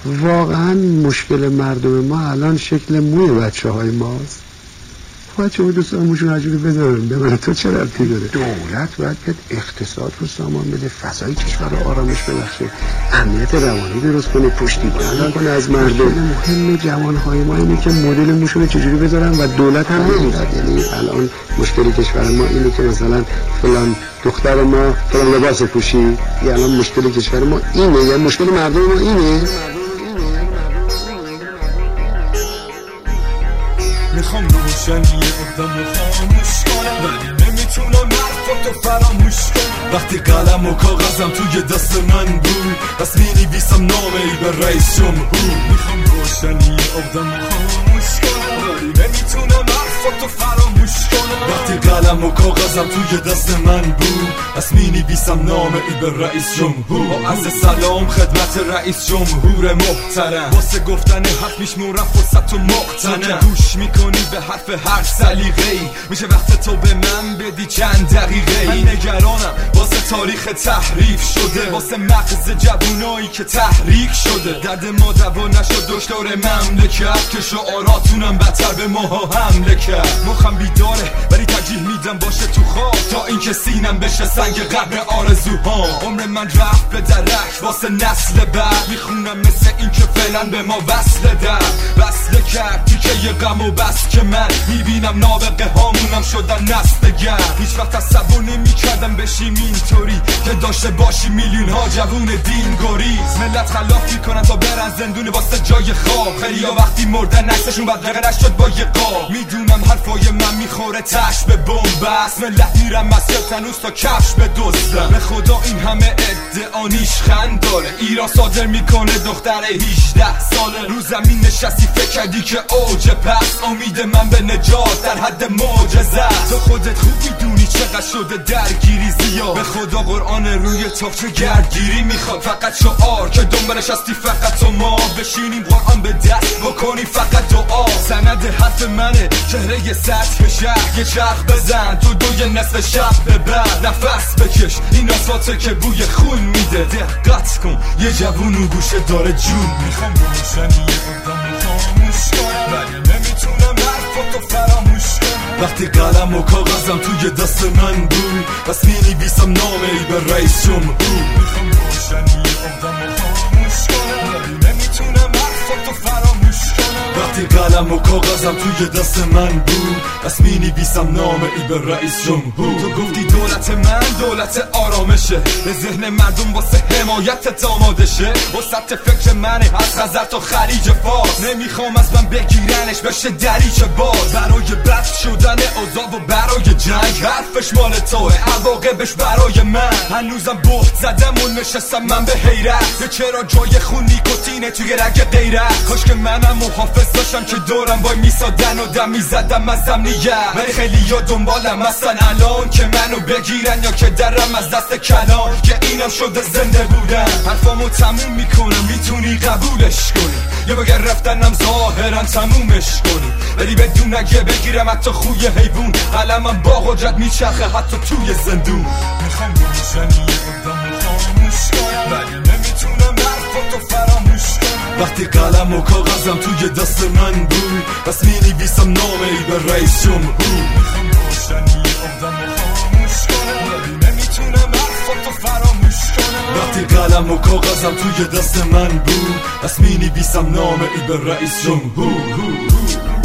واقعا مشکل مردم ما الان شکل موی بچه های ماست. بچه های دوستان موشون هرجوری بذارن به من تو چه ربطی داره؟ دولت باید بیاد اقتصاد رو سامان بده، فضای کشور رو آرامش ببخشه، امنیت روانی درست کنه، پشتیبانی کنه از مردم. مهم جوانهای ما اینه که مدل موشون رو چجوری بذارن و دولت هم نمیداد. یعنی الان مشکل کشور ما اینه که مثلا فلان دختر ما فلان لباس پوشی، یا الان مشکل کشور ما اینه، یا مشکل مردم ما اینه. میخوام روشنی آدم رو خاموش کنم، ولی نمیتونم حرفاتو فراموش کنم. وقتی قلم و کاغذم توی دست من بود، پس مینویسم نامه‌ای به رئیس جمهور. میخوام روشنی آدم رو خاموش کنم، ولی نمیتونم حرفاتو فراموش کنم. وقتی قلم و کاغذم توی دست من بود، پس مینویسم نامه‌ای به رئیس جمهور. با عرض سلام خدمت رئیس جمهور محترم، واسه گفتن حرف میشمورم فرصت و مقتنم. گوش میکنی به حرف هر سلیقه‌ای، میشه وقت تو به من بدی چند دقیقه. من نگرانم واسه تاریخ تحریف شده، واسه مغز جوونایی که تحریک شده. درد ما دوا نشد دکتر مملکت، که شعاراتونم بدتر به ماها حمله کرد. مخم بیداره ولی ترجیح میدم باشه تو خواب، تا اینکه سینم بشه سنگ قبر آرزوها. عمر من رفت به درک واسه نسل بعد، میخونم مثل این که فعلا به ما وصل در وصله کرد تیکه یه غم و بس که من میبینم نابغه هامونم شدن نسلگر. هیچ وقت تصور نمیکردم بشیم اینطوری که داشته باشی میلیون ها جوون دین گریز. ملت خلاف میکنن تا برن زندون واسه جای خواب، خیلی ها وقتی مردن عکسشون بدرقه نشد با یه قاب. میدونم حرفای من میخوره تش به بمب است، ملت میرم مسیر تنوز تا کفش به دزدم. به خدا این همه ادعا نیشخند داره، ایران صادر میکنه دختر 18 ساله. رو زمین نشستی فکر کردی که اوج پس، امید من به نجات در حد معجزه. تو خودت خوب میدونی چقدر شده درگیری زیاد، به خدا قرآن روی تاقچه گردگیری میخواد. فقط شعار که دنبالش هستی فقط تو ما، بشینیم قرآن به دست بکنی فقط دعا. سند حرف منه چهره سطح شهر، یه چرخ بزن تو دوی نصف شب ببر. نفس بکش این اصواته که بوی خون میده، دقت کن یه جوون و گوشه داره جون. میخوام روشنی آدم خاموش کنم، ولی نمیتونم حرفاتو فراموش کنم. وقتی قلم و کاغذم توی دست من بود، پس مینویسم نامه‌ای به رئیس جمهور. میخوام روشنی آدم خاموش کنم، ولی نمیتونم حرفاتو فراموش کنم. وقتی قلم و کاغذم توی دست من بود، پس مینویسم نامه‌ای به رئیس جمهور. تو گفتی دولت من دولت آرامشه، به ذهن مردم واسه حمایت آماده شه. وسط فکر منه از خزر تا خلیج فارس، نمیخوام از من بگیرنش بشه دریچه باز. برای بد شدن اوضاع و برای جنگ، حرفش مال توه عواقبش برای من. هنوزم بهت زدم و نشستم من به حیرت، چرا جای خون نیکوتینه توی رگ غیرت. کاش که منم محافظ داشتم که دورم وای میسادن و دم میزدم از امنیت، ولی خیلی ها دنبالم هستن الان که منو بگیرن یا که درم از دست کلان. که اینم شده زنده بودن، حرفامو تموم میکنم میتونی قبولش کنی، یا بگر رفتنم ظاهرا تمومش کنی. ولی بدون اگه بگیرم حتی خوی حیوون، علمم با قدرت میچرخه حتی توی زندون. میخوام روشنی آدم خاموش کنم، ولی نمیتونم حرفاتو فراموش کنم. وقتی قلم و کاغذم توی دست من بود، پس مینویسم نامه‌ای به رئیس جمهور. میخوام روشنی آدم خاموش کنم، ولی نمیتونم حرفاتو فراموش کنم. وقتی قلم و کاغذم توی دست من بود، پس مینویسم نامه‌ای به رئیس جمهور.